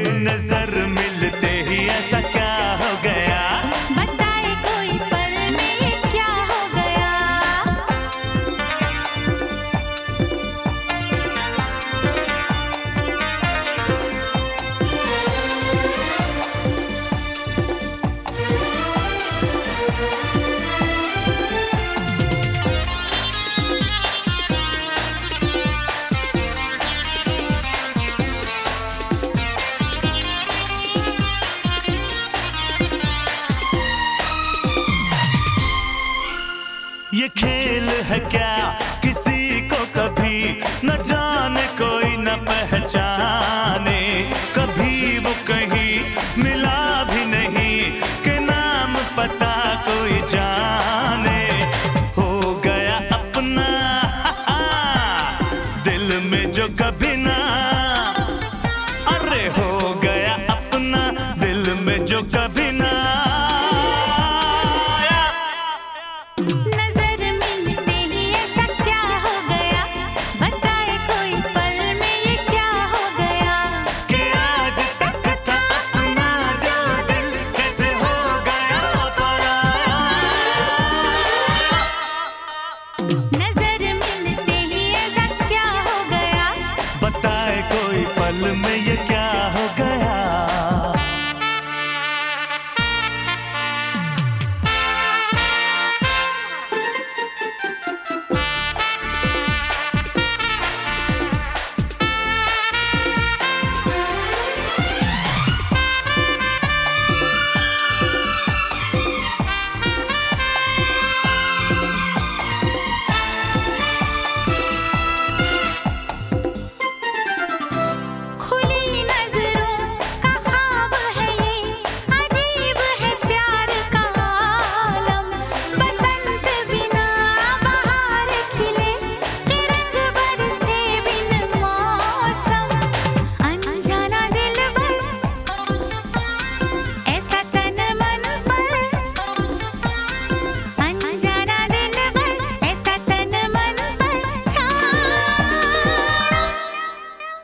नजर मिलते ही ऐसा क्या हो गया, बताए कोई पल में ये क्या हो गया। ये खेल है क्या किसी को कभी न जाने कोई न पहचाने, कभी वो कहीं मिला भी नहीं कि नाम पता कोई जाने। हो गया अपना दिल में जो कभी ना, अरे हो गया अपना दिल में जो कभी ना। बताए कोई पल में ये क्या हो गया।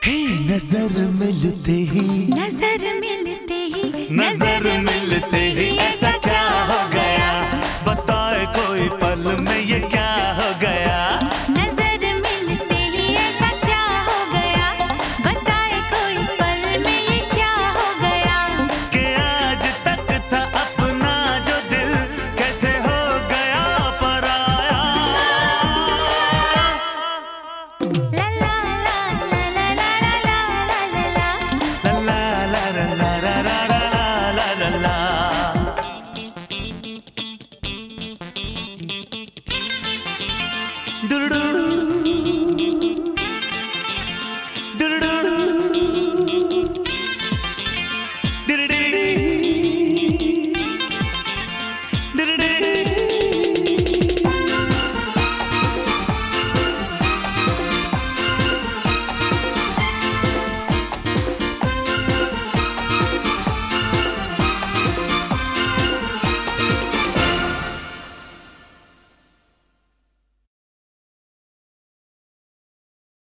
नजर मिलते ही, नजर मिलते ही, नजर मिलते ही